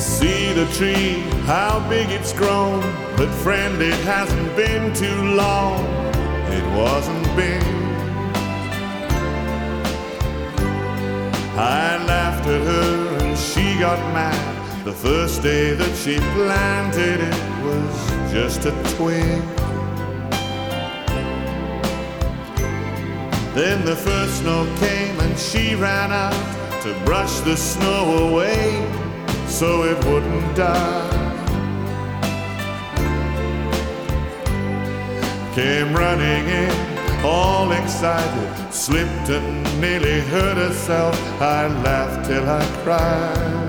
See the tree, how big it's grown. But friend, it hasn't been too long. It wasn't big. I laughed at her and she got mad. The first day that she planted it was just a twig. Then the first snow came and she ran out to brush the snow away so it wouldn't die. Came running in, all excited, slipped and nearly hurt herself. I laughed till I cried.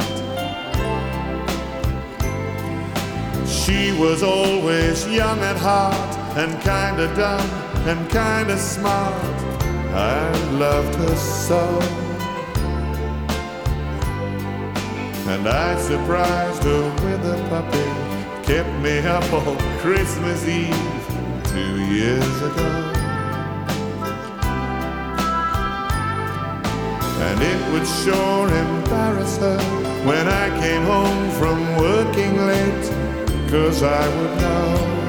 She was always young at heart and kinda dumb and kinda smart. I loved her so. And I surprised her with a puppy, kept me up all Christmas Eve 2 years ago. And it would sure embarrass her when I came home from working late, 'cause I would know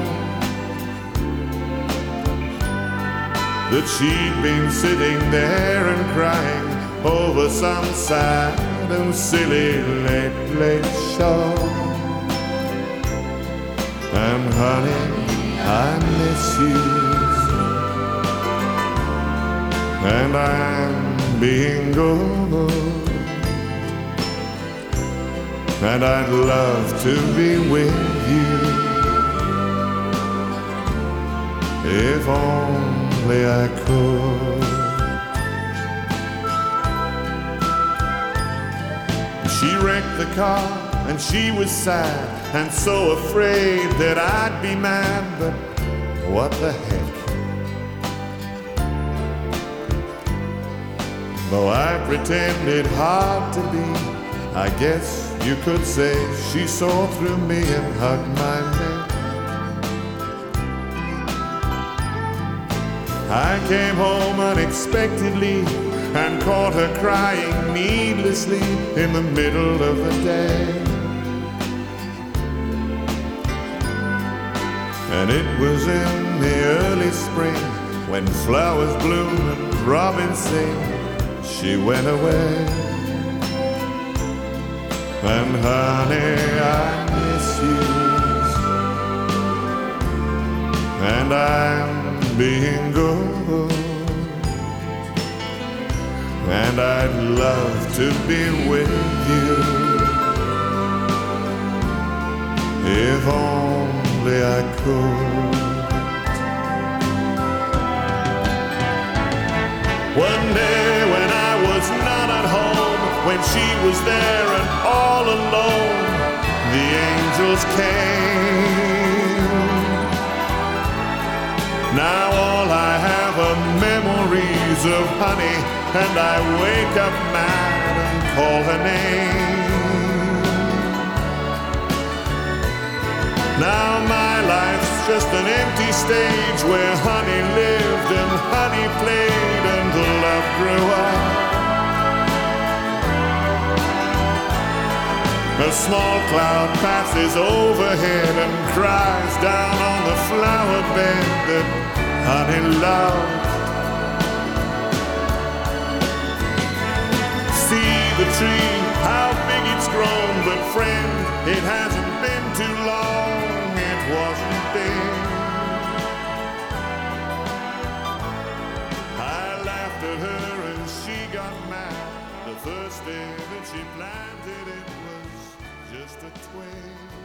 that she'd been sitting there and crying over some sad and silly late show. And honey, I miss you, and I'm being good, and I'd love to be with you, if only I could. She wrecked the car and she was sad and so afraid that I'd be mad, but what the heck. Though I pretended hard to be, I guess you could say she saw through me and hugged my neck. I came home unexpectedly and caught her crying needlessly in the middle of the day. And it was in the early spring, when flowers bloom and robins sing, she went away. And honey, I miss you, and I'm being good, and I'd love to be with you, if only I could. One day when I was not at home, when she was there and all alone, the angels came. Now all I have are memories of honey, and I wake up mad and call her name. Now my life's just an empty stage where honey lived and honey played and the love grew up. A small cloud passes overhead and cries down on the flower bed that honey loved. See the tree, how big it's grown, but friend, it hasn't been too long, it wasn't big. I laughed at her and she got mad. The first day that she planted it was just a twig.